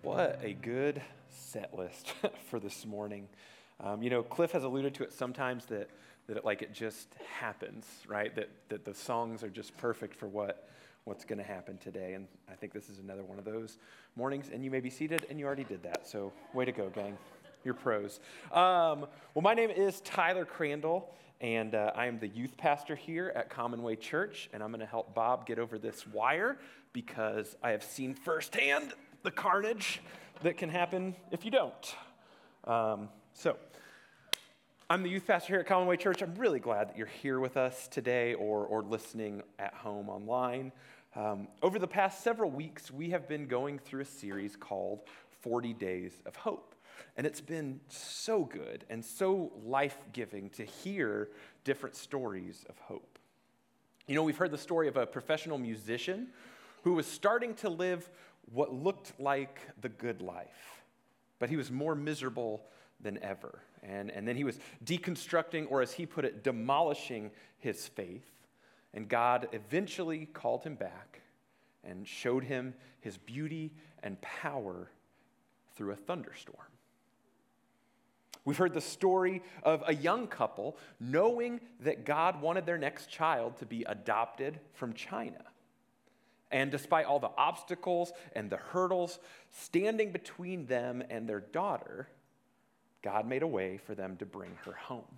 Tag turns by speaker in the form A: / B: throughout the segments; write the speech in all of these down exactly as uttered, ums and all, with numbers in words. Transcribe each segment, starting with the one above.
A: What a good set list for this morning. Um, you know, Cliff has alluded to it sometimes that that it, like it just happens, right? That that the songs are just perfect for what what's going to happen today. And I think this is another one of those mornings. And you may be seated, and you already did that. So way to go, gang. You're pros. Um, well, my name is Tyler Crandall, and uh, I am the youth pastor here at Commonwealth Church. And I'm going to help Bob get over this wire because I have seen firsthand the carnage that can happen if you don't. Um, so, I'm the youth pastor here at Commonwealth Church. I'm really glad that you're here with us today or, or listening at home online. Um, over the past several weeks, we have been going through a series called forty days of Hope. And it's been so good and so life-giving to hear different stories of hope. You know, we've heard the story of a professional musician who was starting to live what looked like the good life, but he was more miserable than ever. And, and then he was deconstructing, or as he put it, demolishing his faith. And God eventually called him back and showed him his beauty and power through a thunderstorm. We've heard the story of a young couple knowing that God wanted their next child to be adopted from China. And despite all the obstacles and the hurdles standing between them and their daughter, God made a way for them to bring her home.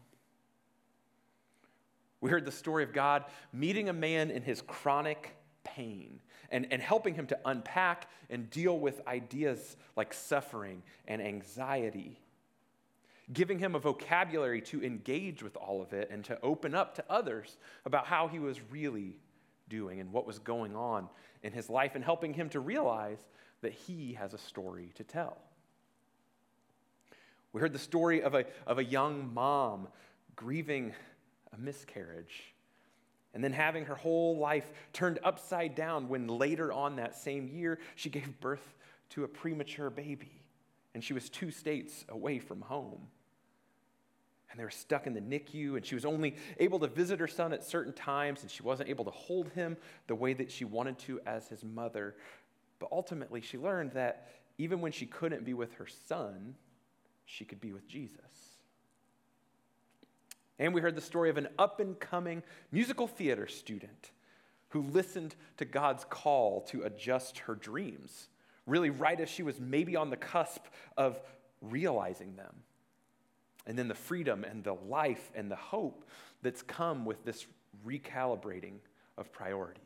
A: We heard the story of God meeting a man in his chronic pain and, and helping him to unpack and deal with ideas like suffering and anxiety, giving him a vocabulary to engage with all of it and to open up to others about how he was really doing and what was going on in his life, and helping him to realize that he has a story to tell. We heard the story of a, of a young mom grieving a miscarriage and then having her whole life turned upside down when later on that same year she gave birth to a premature baby and she was two states away from home. And they were stuck in the N I C U, and she was only able to visit her son at certain times, and she wasn't able to hold him the way that she wanted to as his mother. But ultimately, she learned that even when she couldn't be with her son, she could be with Jesus. And we heard the story of an up-and-coming musical theater student who listened to God's call to adjust her dreams, really right as she was maybe on the cusp of realizing them. And then the freedom and the life and the hope that's come with this recalibrating of priorities.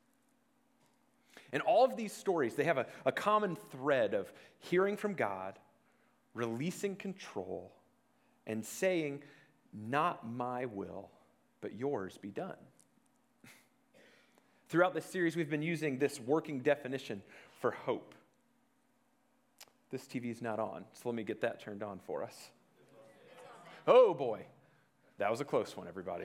A: And all of these stories, they have a, a common thread of hearing from God, releasing control, and saying, "Not my will, but yours be done." Throughout this series, we've been using this working definition for hope. This T V is not on, so let me get that turned on for us. Oh boy, that was a close one, everybody.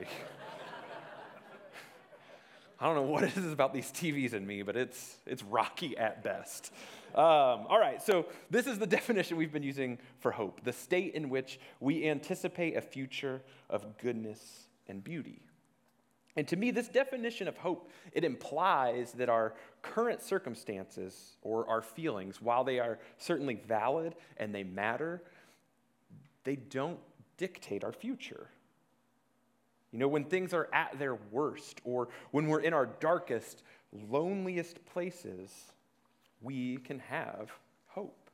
A: I don't know what it is about these T Vs and me, but it's it's rocky at best. Um, all right, so this is the definition we've been using for hope, the state in which we anticipate a future of goodness and beauty. And to me, this definition of hope, it implies that our current circumstances or our feelings, while they are certainly valid and they matter, they don't dictate our future. You know, when things are at their worst or when we're in our darkest, loneliest places, we can have hope.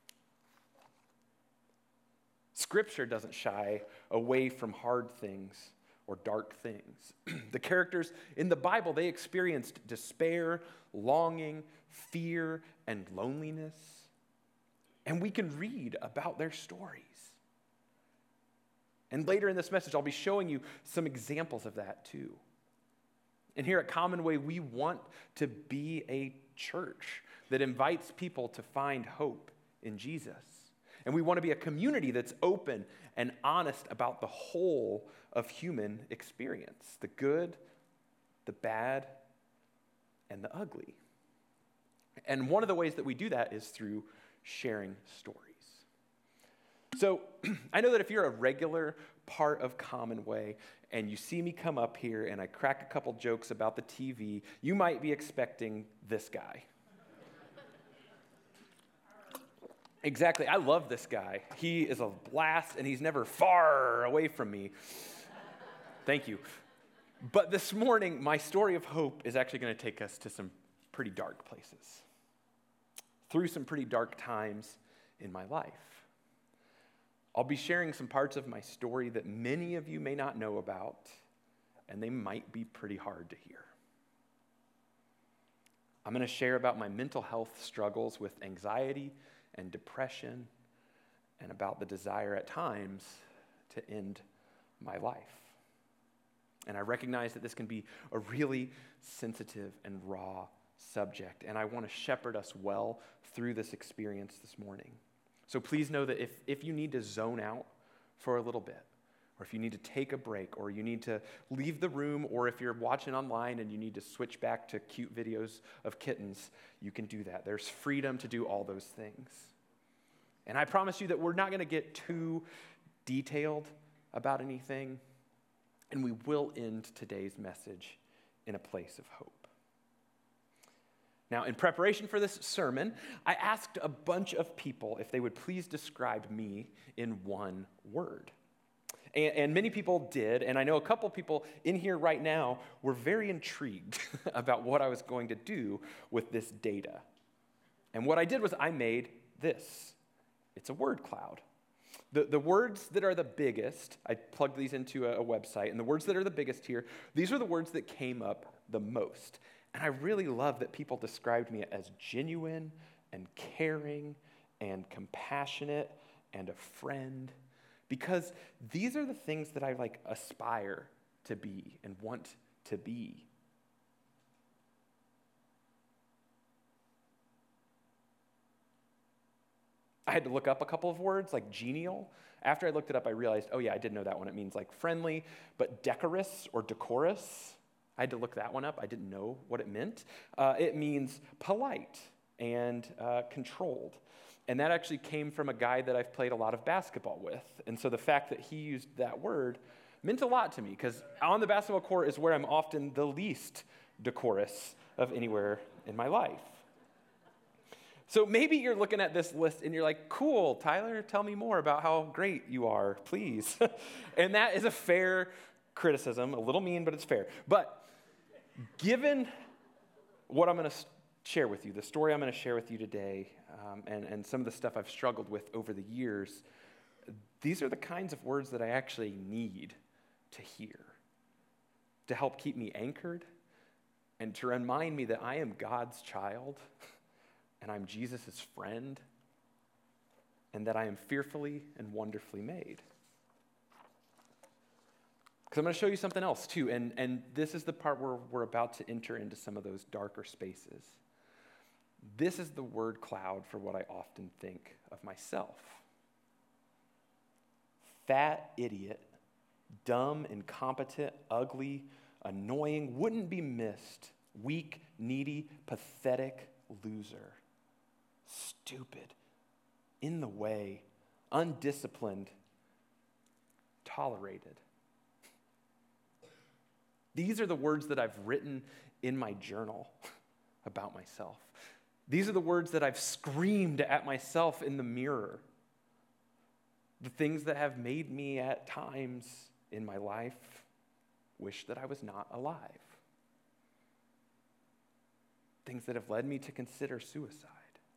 A: Scripture doesn't shy away from hard things or dark things. The characters in the Bible, they experienced despair, longing, fear, and loneliness. And we can read about their stories. And later in this message, I'll be showing you some examples of that too. And here at Commonwealth, we want to be a church that invites people to find hope in Jesus. And we want to be a community that's open and honest about the whole of human experience, the good, the bad, and the ugly. And one of the ways that we do that is through sharing stories. So I know that if you're a regular part of Commonwealth and you see me come up here and I crack a couple jokes about the T V, you might be expecting this guy. Exactly. I love this guy. He is a blast, and he's never far away from me. Thank you. But this morning, my story of hope is actually going to take us to some pretty dark places, through some pretty dark times in my life. I'll be sharing some parts of my story that many of you may not know about, and they might be pretty hard to hear. I'm going to share about my mental health struggles with anxiety and depression, and about the desire at times to end my life. And I recognize that this can be a really sensitive and raw subject, and I want to shepherd us well through this experience this morning. So please know that if, if you need to zone out for a little bit, or if you need to take a break, or you need to leave the room, or if you're watching online and you need to switch back to cute videos of kittens, you can do that. There's freedom to do all those things. And I promise you that we're not going to get too detailed about anything, and we will end today's message in a place of hope. Now, in preparation for this sermon, I asked a bunch of people if they would please describe me in one word. And, and many people did, and I know a couple people in here right now were very intrigued about what I was going to do with this data. And what I did was I made this. It's a word cloud. The, the words that are the biggest, I plugged these into a, a website, and the words that are the biggest here, these are the words that came up the most. And I really love that people described me as genuine and caring and compassionate and a friend, because these are the things that I like aspire to be and want to be. I had to look up a couple of words, like genial. After I looked it up, I realized, oh yeah, I did know that one. It means like friendly, but decorous or decorous, I had to look that one up. I didn't know what it meant. Uh, it means polite and uh, controlled. And that actually came from a guy that I've played a lot of basketball with. And so the fact that he used that word meant a lot to me, because on the basketball court is where I'm often the least decorous of anywhere in my life. So maybe you're looking at this list and you're like, cool, Tyler, tell me more about how great you are, please. And that is a fair criticism, a little mean, but it's fair. But given what I'm going to share with you, the story I'm going to share with you today, um, and, and some of the stuff I've struggled with over the years, these are the kinds of words that I actually need to hear to help keep me anchored and to remind me that I am God's child and I'm Jesus' friend, and that I am fearfully and wonderfully made. Because I'm going to show you something else too, and, and this is the part where we're about to enter into some of those darker spaces. This is the word cloud for what I often think of myself. Fat idiot, dumb, incompetent, ugly, annoying, wouldn't be missed, weak, needy, pathetic loser. Stupid, in the way, undisciplined, tolerated. These are the words that I've written in my journal about myself. These are the words that I've screamed at myself in the mirror. The things that have made me at times in my life wish that I was not alive. Things that have led me to consider suicide.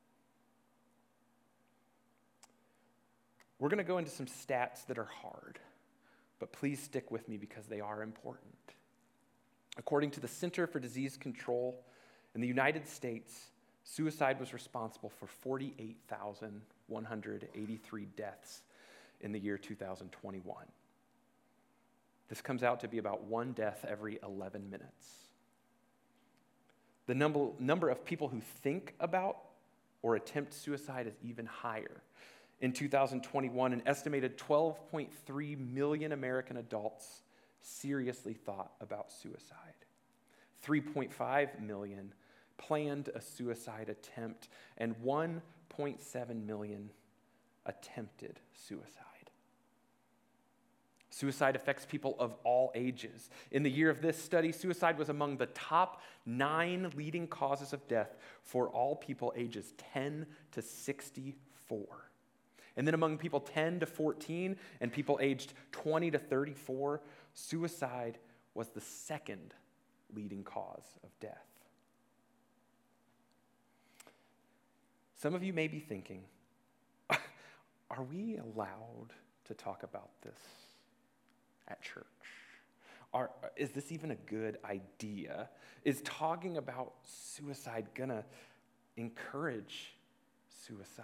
A: We're going to go into some stats that are hard, but please stick with me because they are important. According to the Center for Disease Control in the United States, suicide was responsible for forty-eight thousand one hundred eighty-three deaths in the year two thousand twenty-one. This comes out to be about one death every eleven minutes. The number, number of people who think about or attempt suicide is even higher. In two thousand twenty-one, an estimated twelve point three million American adults seriously thought about suicide. three point five million planned a suicide attempt, and one point seven million attempted suicide. Suicide affects people of all ages. In the year of this study, suicide was among the top nine leading causes of death for all people ages ten to sixty-four. And then among people ten to fourteen and people aged twenty to thirty-four, suicide was the second leading cause of death. Some of you may be thinking, are we allowed to talk about this at church? Are, is this even a good idea? Is talking about suicide gonna encourage suicide?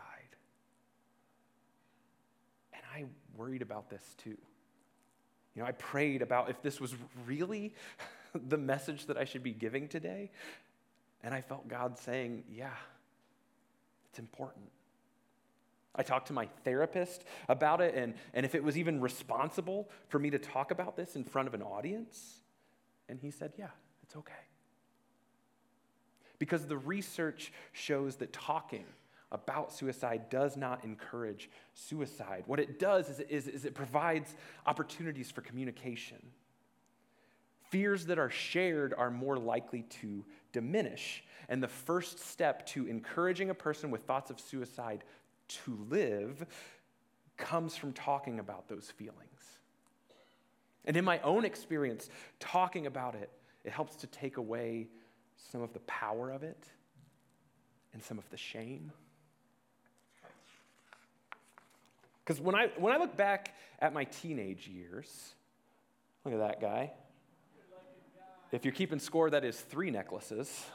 A: And I worried about this too. You know, I prayed about if this was really the message that I should be giving today, and I felt God saying, yeah, it's important. I talked to my therapist about it, and, and if it was even responsible for me to talk about this in front of an audience, and he said, yeah, it's okay. Because the research shows that talking about suicide does not encourage suicide. What it does is, is, is it provides opportunities for communication. Fears that are shared are more likely to diminish. And the first step to encouraging a person with thoughts of suicide to live comes from talking about those feelings. And in my own experience, talking about it, it helps to take away some of the power of it and some of the shame. Because when I when I look back at my teenage years, look at that guy. If you're keeping score, that is three necklaces.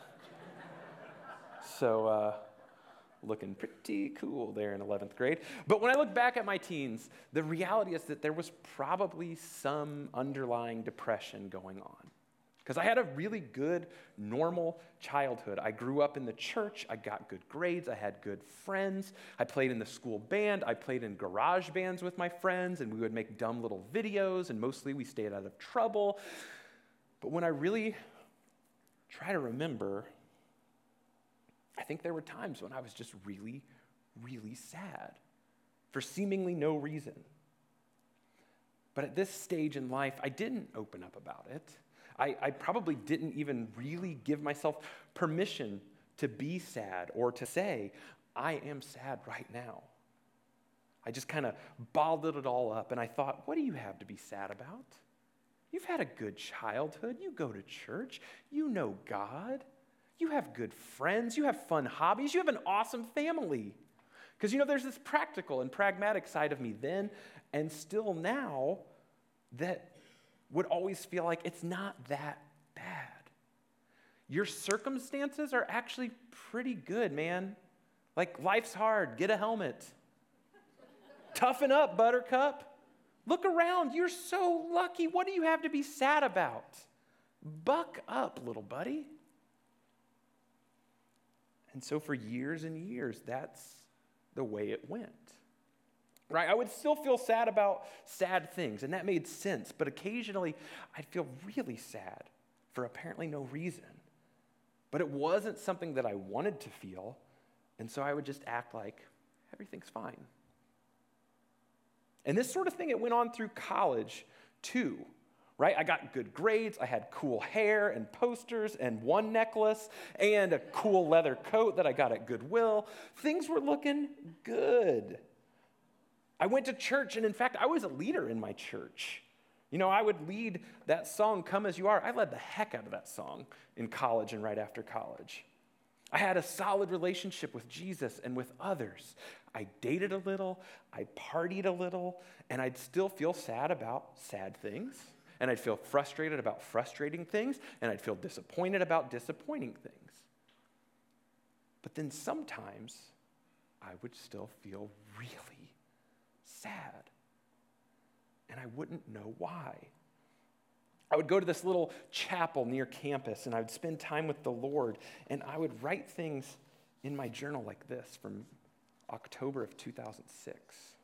A: So, uh, looking pretty cool there in eleventh grade. But when I look back at my teens, the reality is that there was probably some underlying depression going on. Because I had a really good, normal childhood. I grew up in the church. I got good grades. I had good friends. I played in the school band. I played in garage bands with my friends, and we would make dumb little videos, and mostly we stayed out of trouble. But when I really try to remember, I think there were times when I was just really, really sad for seemingly no reason. But at this stage in life, I didn't open up about it. I, I probably didn't even really give myself permission to be sad or to say, I am sad right now. I just kind of bottled it all up, and I thought, what do you have to be sad about? You've had a good childhood. You go to church. You know God. You have good friends. You have fun hobbies. You have an awesome family. Because, you know, there's this practical and pragmatic side of me then and still now that would always feel like it's not that bad. Your circumstances are actually pretty good, man. Like, life's hard. Get a helmet. Toughen up, buttercup. Look around. You're so lucky. What do you have to be sad about? Buck up, little buddy. And so for years and years, that's the way it went. Right? I would still feel sad about sad things, and that made sense. But occasionally, I'd feel really sad for apparently no reason. But it wasn't something that I wanted to feel, and so I would just act like everything's fine. And this sort of thing, it went on through college too, right? I got good grades, I had cool hair and posters and one necklace and a cool leather coat that I got at Goodwill. Things were looking good. I went to church, and in fact, I was a leader in my church. You know, I would lead that song, Come As You Are. I led the heck out of that song in college and right after college. I had a solid relationship with Jesus and with others. I dated a little, I partied a little, and I'd still feel sad about sad things, and I'd feel frustrated about frustrating things, and I'd feel disappointed about disappointing things. But then sometimes I would still feel really sad, and I wouldn't know why. I would go to this little chapel near campus, and I would spend time with the Lord, and I would write things in my journal like this from October of two thousand six.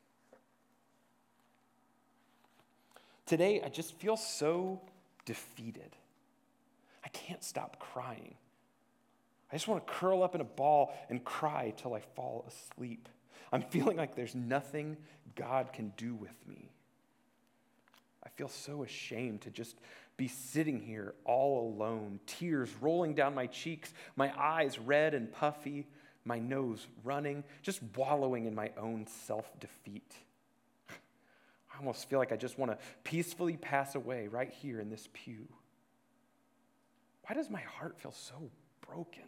A: Today, I just feel so defeated. I can't stop crying. I just want to curl up in a ball and cry till I fall asleep. I'm feeling like there's nothing God can do with me. I feel so ashamed to just be sitting here all alone, tears rolling down my cheeks, my eyes red and puffy, my nose running, just wallowing in my own self-defeat. I almost feel like I just want to peacefully pass away right here in this pew. Why does my heart feel so broken?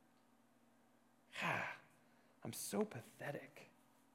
A: I'm so pathetic.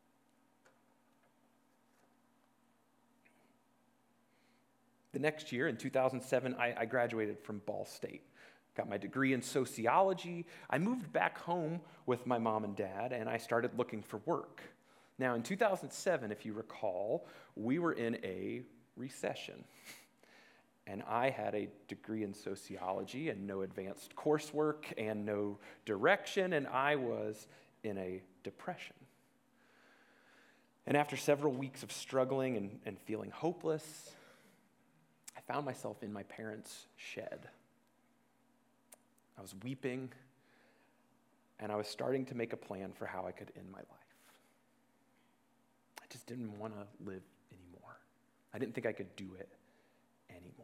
A: The next year, in two thousand seven, I, I graduated from Ball State. Got my degree in sociology. I moved back home with my mom and dad, and I started looking for work. Now, in two thousand seven, if you recall, we were in a recession. And I had a degree in sociology and no advanced coursework and no direction, and I was in a depression. And after several weeks of struggling and, and feeling hopeless, I found myself in my parents' shed. I was weeping, and I was starting to make a plan for how I could end my life. I just didn't want to live anymore. I didn't think I could do it anymore.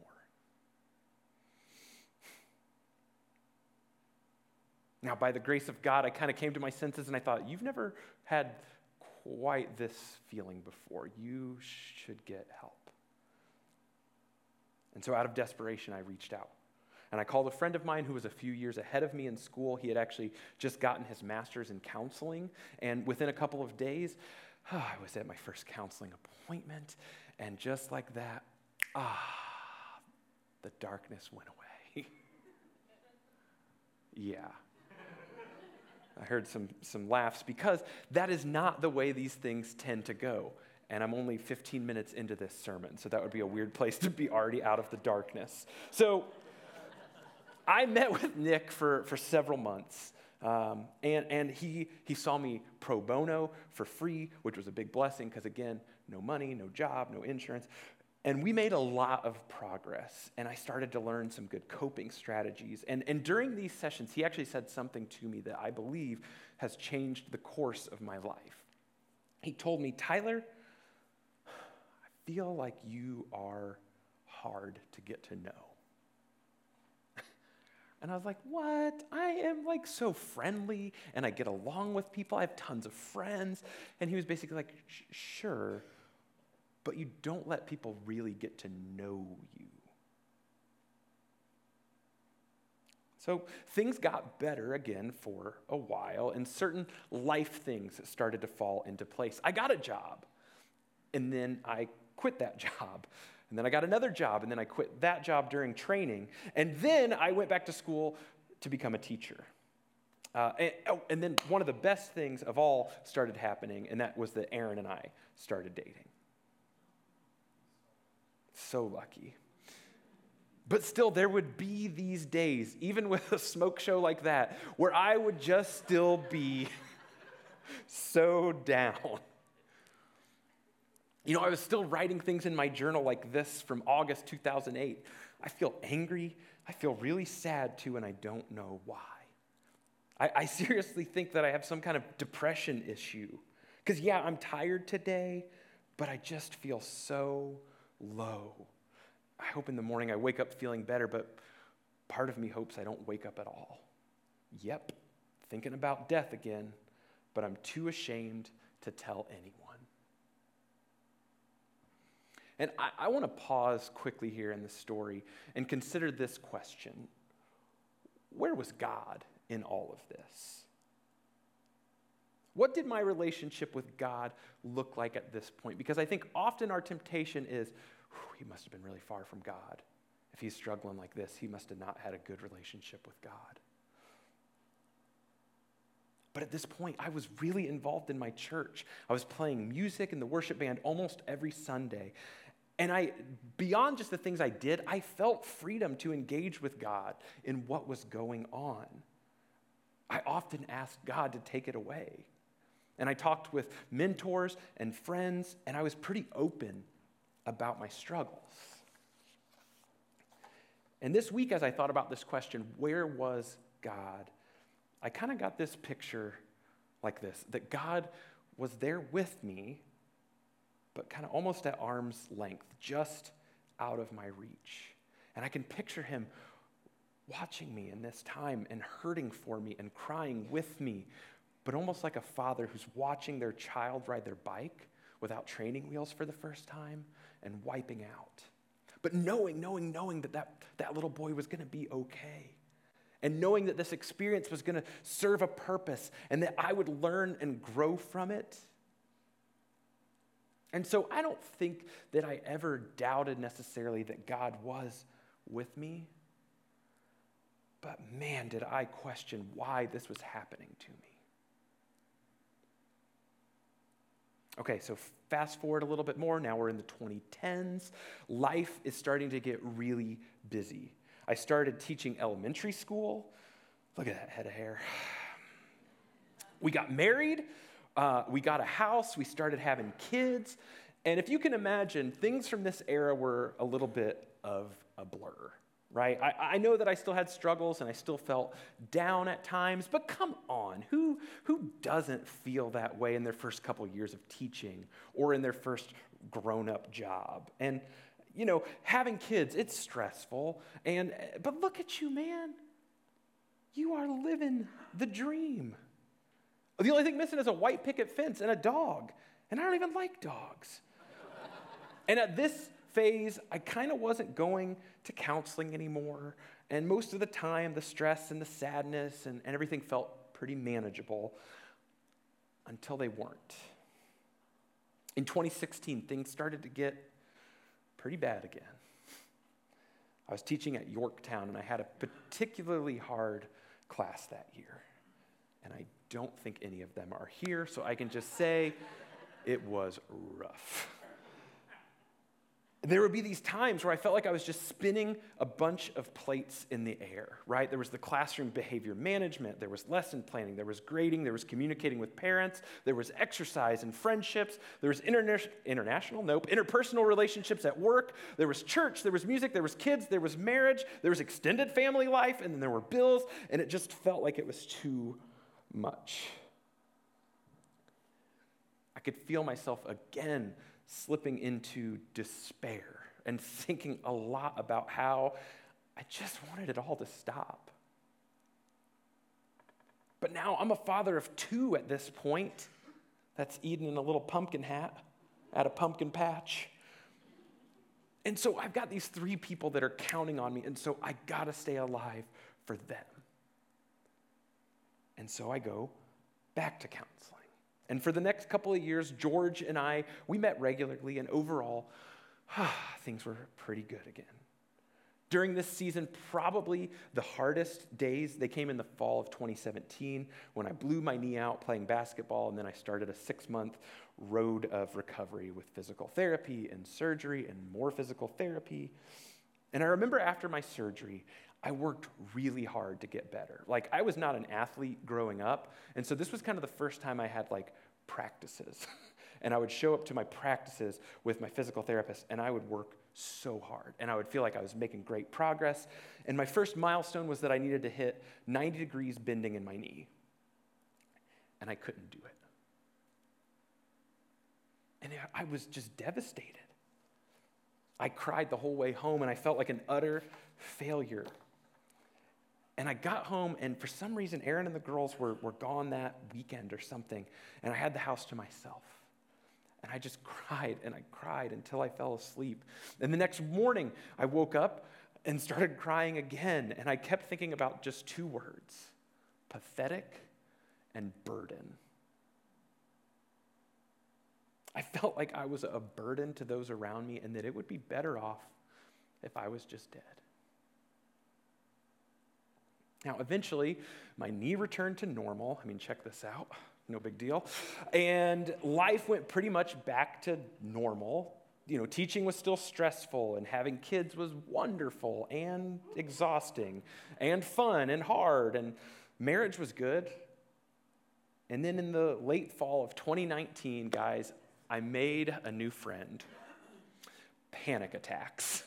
A: Now, by the grace of God, I kind of came to my senses and I thought, you've never had quite this feeling before. You should get help. And so out of desperation, I reached out. And I called a friend of mine who was a few years ahead of me in school. He had actually just gotten his master's in counseling. And within a couple of days, oh, I was at my first counseling appointment. And just like that, ah, the darkness went away. Yeah. I heard some, some laughs because that is not the way these things tend to go. And I'm only fifteen minutes into this sermon, so that would be a weird place to be already out of the darkness. So I met with Nick for, for several months, um, and, and he, he saw me pro bono for free, which was a big blessing because, again, no money, no job, no insurance. And we made a lot of progress, and I started to learn some good coping strategies. And, and during these sessions, he actually said something to me that I believe has changed the course of my life. He told me, Tyler, I feel like you are hard to get to know. And I was like, what? I am like so friendly, and I get along with people. I have tons of friends. And he was basically like, sure, but you don't let people really get to know you. So things got better again for a while, and certain life things started to fall into place. I got a job, and then I quit that job. And then I got another job, and then I quit that job during training. And then I went back to school to become a teacher. Uh, and, oh, and then one of the best things of all started happening, and that was that Aaron and I started dating. So lucky. But still, there would be these days, even with a smoke show like that, where I would just still be so down. You know, I was still writing things in my journal like this from August two thousand eight. I feel angry. I feel really sad too, and I don't know why. I, I seriously think that I have some kind of depression issue. Because, yeah, I'm tired today, but I just feel so low. I hope in the morning I wake up feeling better, but part of me hopes I don't wake up at all. Yep, thinking about death again, but I'm too ashamed to tell anyone. And I, I want to pause quickly here in the story and consider this question. Where was God in all of this? What did my relationship with God look like at this point? Because I think often our temptation is, he must have been really far from God. If he's struggling like this, he must have not had a good relationship with God. But at this point, I was really involved in my church. I was playing music in the worship band almost every Sunday. And I, beyond just the things I did, I felt freedom to engage with God in what was going on. I often asked God to take it away. And I talked with mentors and friends, and I was pretty open about my struggles. And this week, as I thought about this question, where was God? I kind of got this picture like this, that God was there with me, but kind of almost at arm's length, just out of my reach. And I can picture him watching me in this time and hurting for me and crying with me, but almost like a father who's watching their child ride their bike without training wheels for the first time and wiping out. But knowing, knowing, knowing that that, that little boy was going to be okay. And knowing that this experience was going to serve a purpose and that I would learn and grow from it. And so I don't think that I ever doubted necessarily that God was with me. But man, did I question why this was happening to me. Okay, so fast forward a little bit more. Now we're in the twenty tens. Life is starting to get really busy. I started teaching elementary school. Look at that head of hair. We got married. Uh, we got a house. We started having kids. And if you can imagine, things from this era were a little bit of a blur, right? I, I know that I still had struggles and I still felt down at times, but come on, who, who doesn't feel that way in their first couple years of teaching or in their first grown-up job? And, you know, having kids, it's stressful, and but look at you, man. You are living the dream. The only thing missing is a white picket fence and a dog, and I don't even like dogs. And at this phase, I kind of wasn't going to counseling anymore. And most of the time, the stress and the sadness and, and everything felt pretty manageable until they weren't. In twenty sixteen, things started to get pretty bad again. I was teaching at Yorktown, and I had a particularly hard class that year. And I don't think any of them are here, so I can just say it was rough. There would be these times where I felt like I was just spinning a bunch of plates in the air, right? There was the classroom behavior management, there was lesson planning, there was grading, there was communicating with parents, there was exercise and friendships, there was interna- international, nope, interpersonal relationships at work, there was church, there was music, there was kids, there was marriage, there was extended family life, and then there were bills, and it just felt like it was too much. I could feel myself again slipping into despair and thinking a lot about how I just wanted it all to stop. But now I'm a father of two at this point. That's Eden in a little pumpkin hat at a pumpkin patch. And so I've got these three people that are counting on me, and so I gotta stay alive for them. And so I go back to counseling. And for the next couple of years, George and I, we met regularly, and overall, things were pretty good again. During this season, probably the hardest days, they came in the fall of twenty seventeen when I blew my knee out playing basketball, and then I started a six-month road of recovery with physical therapy and surgery and more physical therapy. And I remember after my surgery, I worked really hard to get better. Like, I was not an athlete growing up, and so this was kind of the first time I had, like, practices. And I would show up to my practices with my physical therapist, and I would work so hard, and I would feel like I was making great progress. And my first milestone was that I needed to hit ninety degrees bending in my knee, and I couldn't do it. And I was just devastated. I cried the whole way home, and I felt like an utter failure. And I got home, and for some reason, Aaron and the girls were, were gone that weekend or something, and I had the house to myself. And I just cried, and I cried until I fell asleep. And the next morning, I woke up and started crying again, and I kept thinking about just two words: pathetic and burden. I felt like I was a burden to those around me, and that it would be better off if I was just dead. Now, eventually, my knee returned to normal. I mean, check this out. No big deal. And life went pretty much back to normal. You know, teaching was still stressful, and having kids was wonderful and exhausting and fun and hard, and marriage was good. And then in the late fall of twenty nineteen, guys, I made a new friend: panic attacks.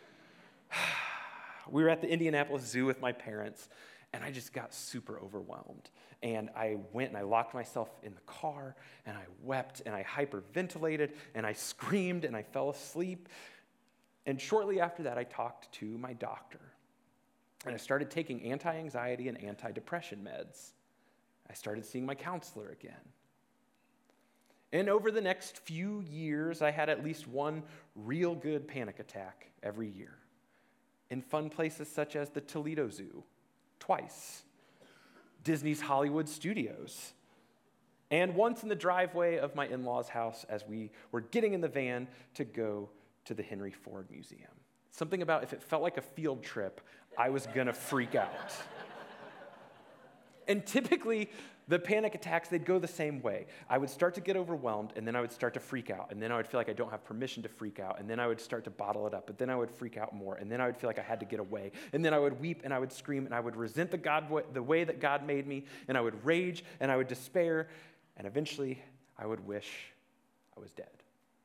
A: We were at the Indianapolis Zoo with my parents, and I just got super overwhelmed. And I went and I locked myself in the car, and I wept, and I hyperventilated, and I screamed, and I fell asleep. And shortly after that, I talked to my doctor. And I started taking anti-anxiety and anti-depression meds. I started seeing my counselor again. And over the next few years, I had at least one real good panic attack every year in fun places such as the Toledo Zoo, twice, Disney's Hollywood Studios, and once in the driveway of my in-laws' house as we were getting in the van to go to the Henry Ford Museum. Something about if it felt like a field trip, I was gonna freak out. And typically, the panic attacks, they'd go the same way. I would start to get overwhelmed, and then I would start to freak out, and then I would feel like I don't have permission to freak out, and then I would start to bottle it up, but then I would freak out more, and then I would feel like I had to get away, and then I would weep, and I would scream, and I would resent the God, the way that God made me, and I would rage, and I would despair, and eventually I would wish I was dead.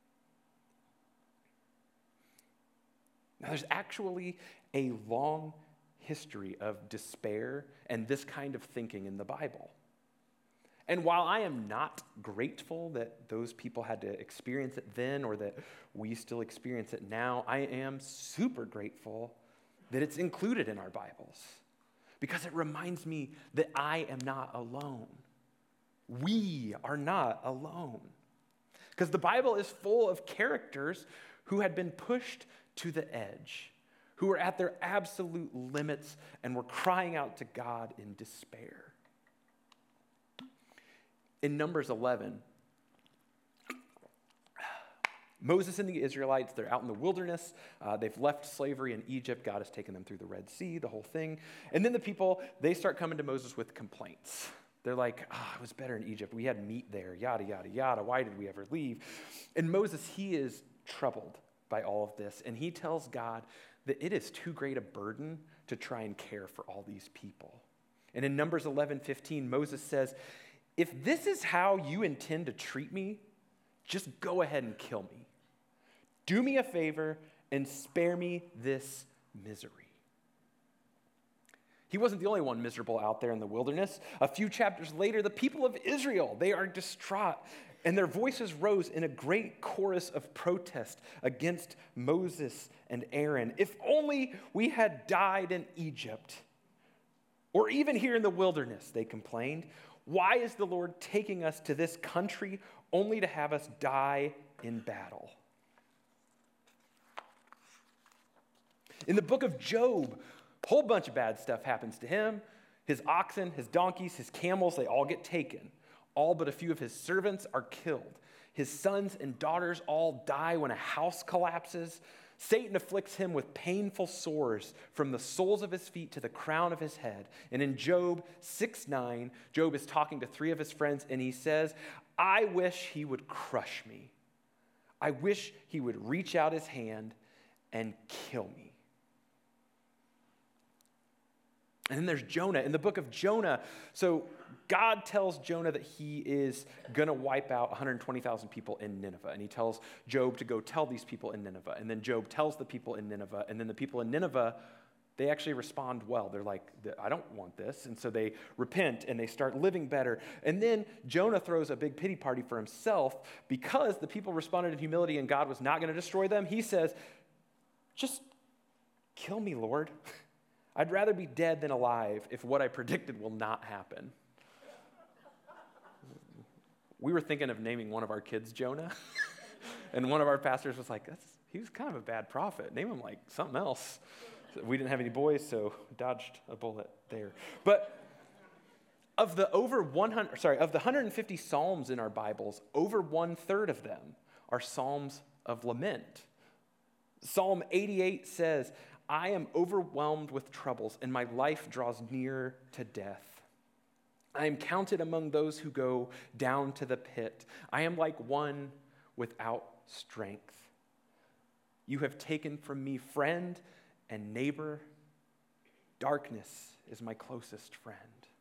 A: Now, there's actually a long history of despair and this kind of thinking in the Bible. And while I am not grateful that those people had to experience it then or that we still experience it now, I am super grateful that it's included in our Bibles because it reminds me that I am not alone. We are not alone. Because the Bible is full of characters who had been pushed to the edge, who were at their absolute limits and were crying out to God in despair. In Numbers eleven, Moses and the Israelites, they're out in the wilderness. Uh, they've left slavery in Egypt. God has taken them through the Red Sea, the whole thing. And then the people, they start coming to Moses with complaints. They're like, ah, oh, it was better in Egypt. We had meat there, yada, yada, yada. Why did we ever leave? And Moses, he is troubled by all of this. And he tells God that it is too great a burden to try and care for all these people. And in Numbers eleven fifteen, Moses says, if this is how you intend to treat me, just go ahead and kill me. Do me a favor and spare me this misery. He wasn't the only one miserable out there in the wilderness. A few chapters later, the people of Israel, they are distraught, and their voices rose in a great chorus of protest against Moses and Aaron. If only we had died in Egypt, or even here in the wilderness, they complained. Why is the Lord taking us to this country only to have us die in battle? In the book of Job, a whole bunch of bad stuff happens to him. His oxen, his donkeys, his camels, they all get taken. All but a few of his servants are killed. His sons and daughters all die when a house collapses. Satan afflicts him with painful sores from the soles of his feet to the crown of his head. And in Job six nine, Job is talking to three of his friends, and he says, I wish he would crush me. I wish he would reach out his hand and kill me. And then there's Jonah. In the book of Jonah, so God tells Jonah that he is going to wipe out one hundred twenty thousand people in Nineveh. And he tells Job to go tell these people in Nineveh. And then Job tells the people in Nineveh. And then the people in Nineveh, they actually respond well. They're like, I don't want this. And so they repent and they start living better. And then Jonah throws a big pity party for himself because the people responded in humility and God was not going to destroy them. He says, just kill me, Lord. I'd rather be dead than alive if what I predicted will not happen. We were thinking of naming one of our kids Jonah, and one of our pastors was like, That's, he was kind of a bad prophet. Name him like something else. We didn't have any boys, so dodged a bullet there. But of the over one hundred, sorry, of the one hundred fifty Psalms in our Bibles, over one third of them are Psalms of lament. Psalm eighty-eight says, I am overwhelmed with troubles, and my life draws near to death. I am counted among those who go down to the pit. I am like one without strength. You have taken from me friend and neighbor. Darkness is my closest friend.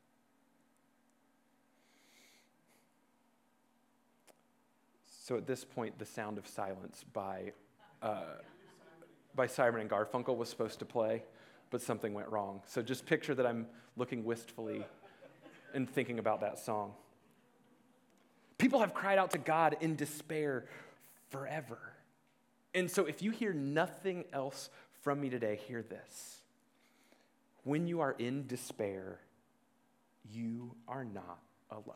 A: So at this point, The Sound of Silence by... Uh, by Simon and Garfunkel was supposed to play, but something went wrong. So just picture that I'm looking wistfully and thinking about that song. People have cried out to God in despair forever. And so if you hear nothing else from me today, hear this. When you are in despair, you are not alone.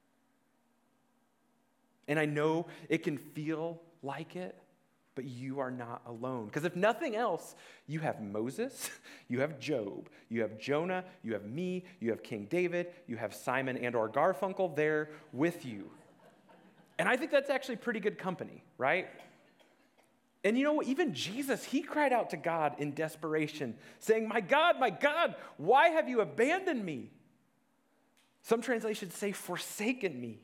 A: And I know it can feel like it, but you are not alone. Because if nothing else, you have Moses, you have Job, you have Jonah, you have me, you have King David, you have Simon and or Garfunkel there with you. And I think that's actually pretty good company, right? And you know what? Even Jesus, he cried out to God in desperation, saying, "My God, my God, why have you abandoned me?" Some translations say, "forsaken me."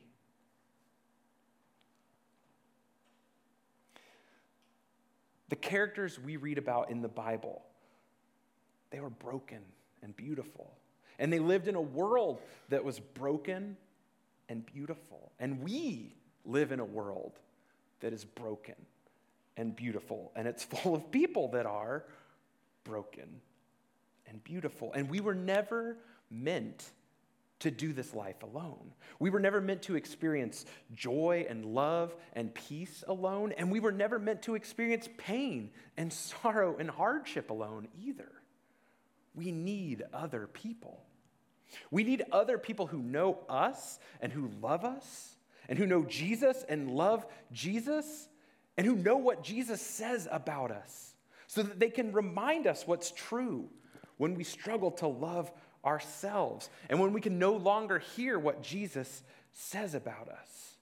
A: The characters we read about in the Bible, they were broken and beautiful. And they lived in a world that was broken and beautiful. And we live in a world that is broken and beautiful. And it's full of people that are broken and beautiful. And we were never meant to do this life alone. We were never meant to experience joy and love and peace alone, and we were never meant to experience pain and sorrow and hardship alone either. We need other people. We need other people who know us and who love us and who know Jesus and love Jesus and who know what Jesus says about us so that they can remind us what's true when we struggle to love ourselves, and when we can no longer hear what Jesus says about us.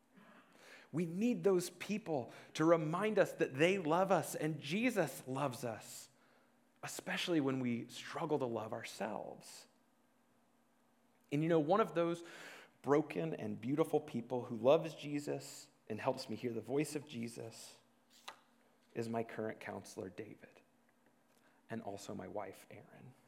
A: We need those people to remind us that they love us and Jesus loves us, especially when we struggle to love ourselves. And you know, one of those broken and beautiful people who loves Jesus and helps me hear the voice of Jesus is my current counselor, David, and also my wife, Erin.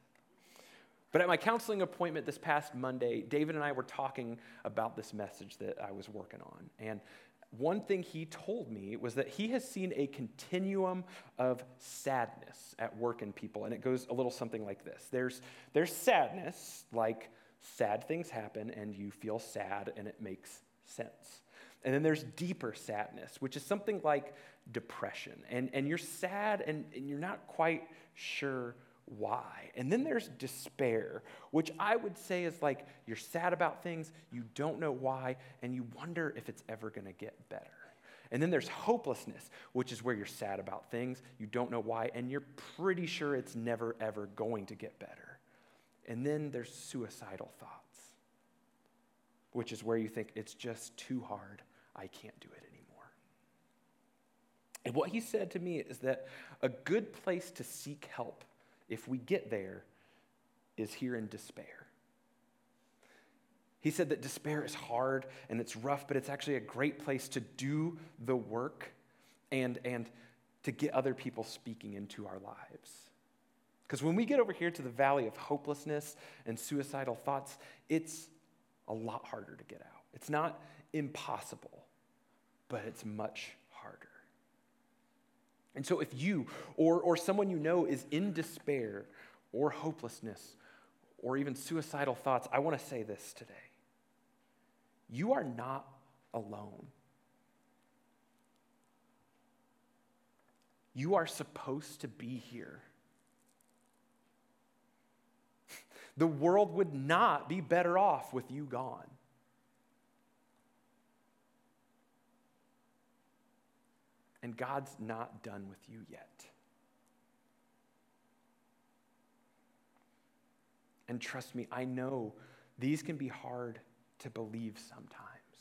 A: But at my counseling appointment this past Monday, David and I were talking about this message that I was working on. And one thing he told me was that he has seen a continuum of sadness at work in people. And it goes a little something like this. There's, there's sadness, like sad things happen and you feel sad and it makes sense. And then there's deeper sadness, which is something like depression. And, and you're sad and, and you're not quite sure why. And then there's despair, which I would say is like you're sad about things, you don't know why, and you wonder if it's ever going to get better. And then there's hopelessness, which is where you're sad about things, you don't know why, and you're pretty sure it's never, ever going to get better. And then there's suicidal thoughts, which is where you think it's just too hard, I can't do it anymore. And what he said to me is that a good place to seek help if we get there, is here in despair. He said that despair is hard and it's rough, but it's actually a great place to do the work and, and to get other people speaking into our lives. Because when we get over here to the valley of hopelessness and suicidal thoughts, it's a lot harder to get out. It's not impossible, but it's much harder. And so if you or, or someone you know is in despair or hopelessness or even suicidal thoughts, I want to say this today. You are not alone. You are supposed to be here. The world would not be better off with you gone. And God's not done with you yet. And trust me, I know these can be hard to believe sometimes.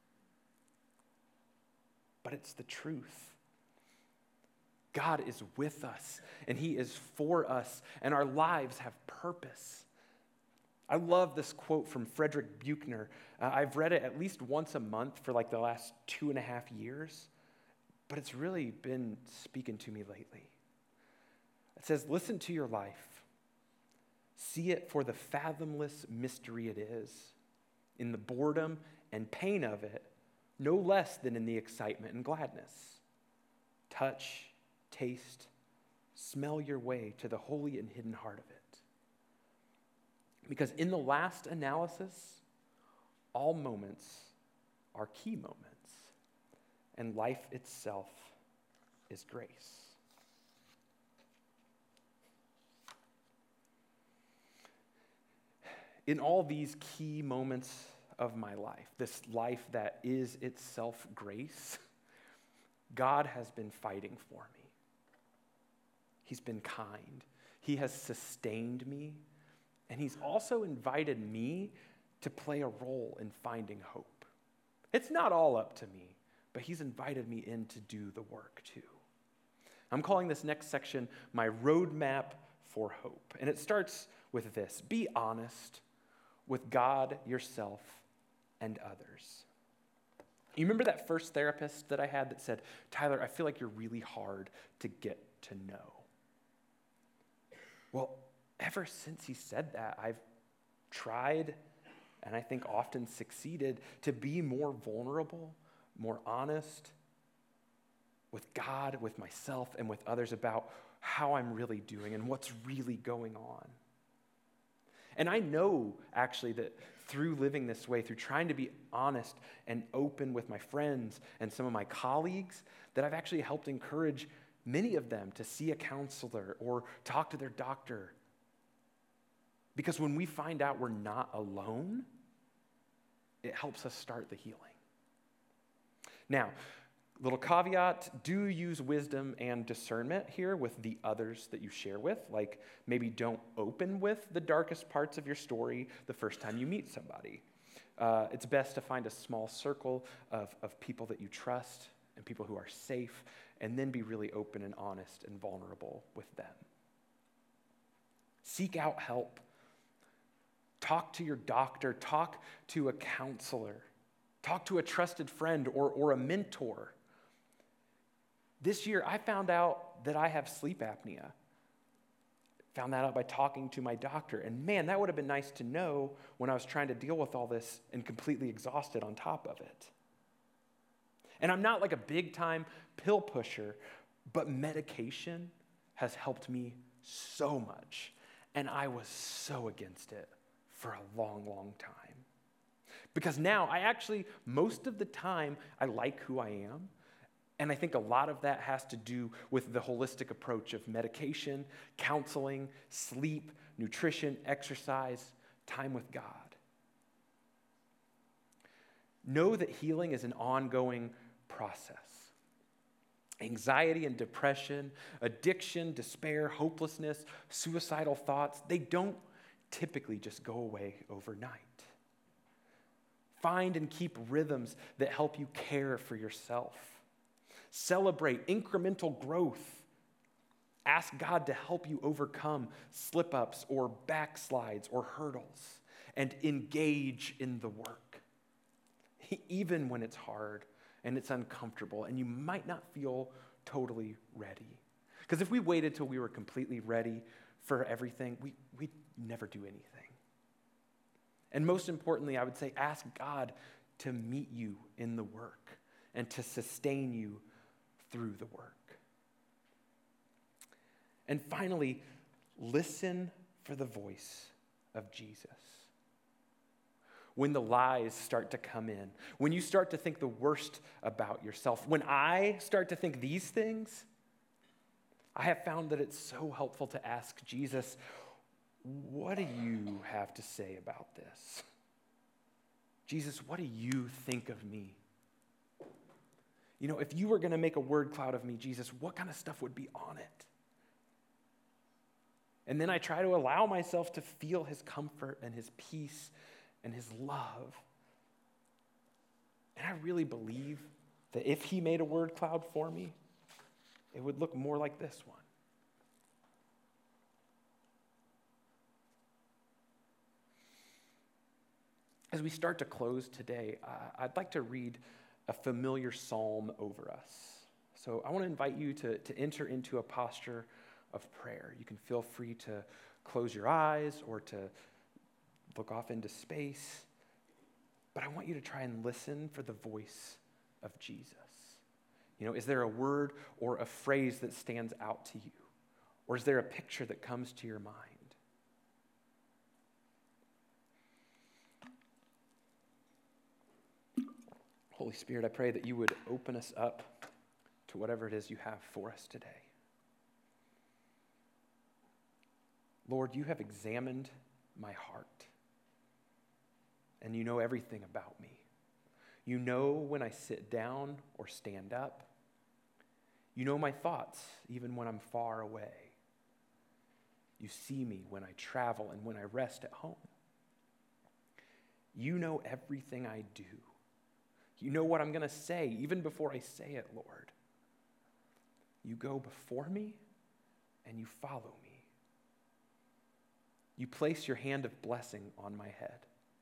A: But it's the truth. God is with us, and He is for us, and our lives have purpose. I love this quote from Frederick Buechner. Uh, I've read it at least once a month for like the last two and a half years. But it's really been speaking to me lately. It says, listen to your life. See it for the fathomless mystery it is, in the boredom and pain of it, no less than in the excitement and gladness. Touch, taste, smell your way to the holy and hidden heart of it. Because in the last analysis, all moments are key moments. And life itself is grace. In all these key moments of my life, this life that is itself grace, God has been fighting for me. He's been kind. He has sustained me. And he's also invited me to play a role in finding hope. It's not all up to me, but he's invited me in to do the work too. I'm calling this next section my roadmap for hope. And it starts with this: be honest with God, yourself, and others. You remember that first therapist that I had that said, Tyler, I feel like you're really hard to get to know. Well, ever since he said that, I've tried, and I think often succeeded, to be more vulnerable, more honest with God, with myself, and with others about how I'm really doing and what's really going on. And I know, actually, that through living this way, through trying to be honest and open with my friends and some of my colleagues, that I've actually helped encourage many of them to see a counselor or talk to their doctor. Because when we find out we're not alone, it helps us start the healing. Now, little caveat, do use wisdom and discernment here with the others that you share with. Like, maybe don't open with the darkest parts of your story the first time you meet somebody. Uh, it's best to find a small circle of, of people that you trust and people who are safe, and then be really open and honest and vulnerable with them. Seek out help. Talk to your doctor. Talk to a counselor. Talk to a trusted friend or, or a mentor. This year, I found out that I have sleep apnea. Found that out by talking to my doctor. And man, that would have been nice to know when I was trying to deal with all this and completely exhausted on top of it. And I'm not like a big-time pill pusher, but medication has helped me so much. And I was so against it for a long, long time. Because now I actually, most of the time, I like who I am. And I think a lot of that has to do with the holistic approach of medication, counseling, sleep, nutrition, exercise, time with God. Know that healing is an ongoing process. Anxiety and depression, addiction, despair, hopelessness, suicidal thoughts, they don't typically just go away overnight. Find and keep rhythms that help you care for yourself. Celebrate incremental growth. Ask God to help you overcome slip-ups or backslides or hurdles, and engage in the work, even when it's hard and it's uncomfortable and you might not feel totally ready. Because if we waited till we were completely ready for everything, we, we'd never do anything. And most importantly, I would say ask God to meet you in the work and to sustain you through the work. And finally, listen for the voice of Jesus. When the lies start to come in, when you start to think the worst about yourself, when I start to think these things, I have found that it's so helpful to ask Jesus, what do you have to say about this? Jesus, what do you think of me? You know, if you were going to make a word cloud of me, Jesus, what kind of stuff would be on it? And then I try to allow myself to feel his comfort and his peace and his love. And I really believe that if he made a word cloud for me, it would look more like this one. As we start to close today, uh, I'd like to read a familiar psalm over us. So I want to invite you to, to enter into a posture of prayer. You can feel free to close your eyes or to look off into space. But I want you to try and listen for the voice of Jesus. You know, is there a word or a phrase that stands out to you? Or is there a picture that comes to your mind? Holy Spirit, I pray that you would open us up to whatever it is you have for us today. Lord, you have examined my heart, and you know everything about me. You know when I sit down or stand up. You know my thoughts, even when I'm far away. You see me when I travel and when I rest at home. You know everything I do. You know what I'm going to say, even before I say it, Lord. You go before me and you follow me. You place your hand of blessing on my head.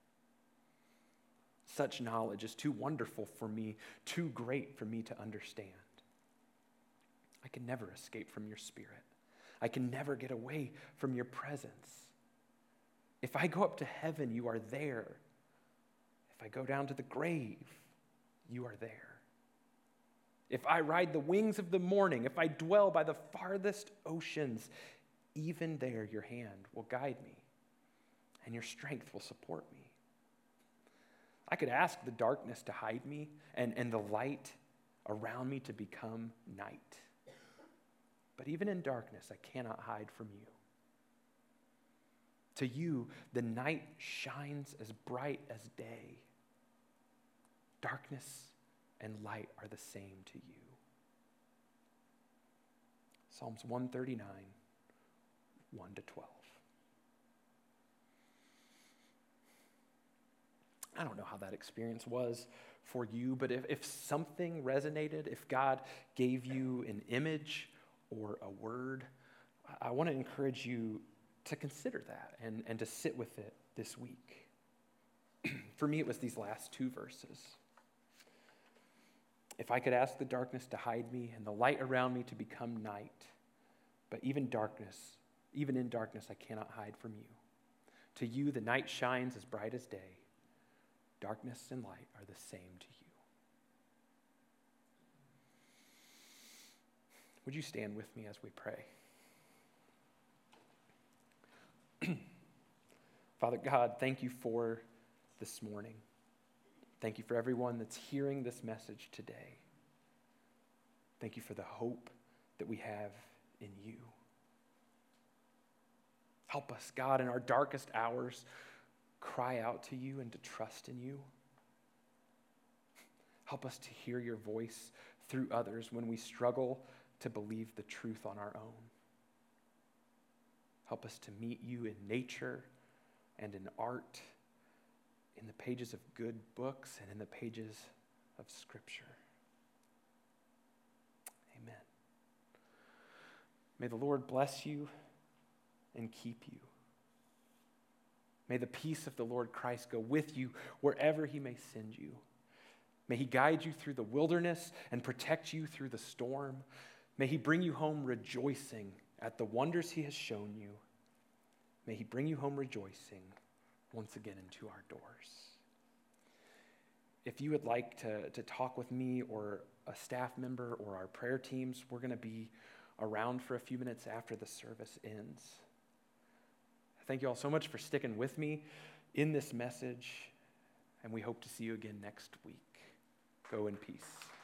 A: Such knowledge is too wonderful for me, too great for me to understand. I can never escape from your spirit. I can never get away from your presence. If I go up to heaven, you are there. If I go down to the grave, you are there. If I ride the wings of the morning, if I dwell by the farthest oceans, even there your hand will guide me and your strength will support me. I could ask the darkness to hide me and, and the light around me to become night. But even in darkness, I cannot hide from you. To you, the night shines as bright as day. Darkness and light are the same to you. Psalms one thirty-nine, one to twelve. I don't know how that experience was for you, but if, if something resonated, if God gave you an image or a word, I want to encourage you to consider that and, and to sit with it this week. For me, it was these last two verses. If I could ask the darkness to hide me and the light around me to become night, but even darkness, even in darkness, I cannot hide from you. To you, the night shines as bright as day. Darkness and light are the same to you. Would you stand with me as we pray? Father God, thank you for this morning. Thank you for everyone that's hearing this message today. Thank you for the hope that we have in you. Help us, God, in our darkest hours, cry out to you and to trust in you. Help us to hear your voice through others when we struggle to believe the truth on our own. Help us to meet you in nature and in art, in the pages of good books and in the pages of Scripture. Amen. May the Lord bless you and keep you. May the peace of the Lord Christ go with you wherever he may send you. May he guide you through the wilderness and protect you through the storm. May he bring you home rejoicing at the wonders he has shown you. May he bring you home rejoicing once again into our doors. If you would like to, to talk with me or a staff member or our prayer teams, we're going to be around for a few minutes after the service ends. Thank you all so much for sticking with me in this message, and we hope to see you again next week. Go in peace.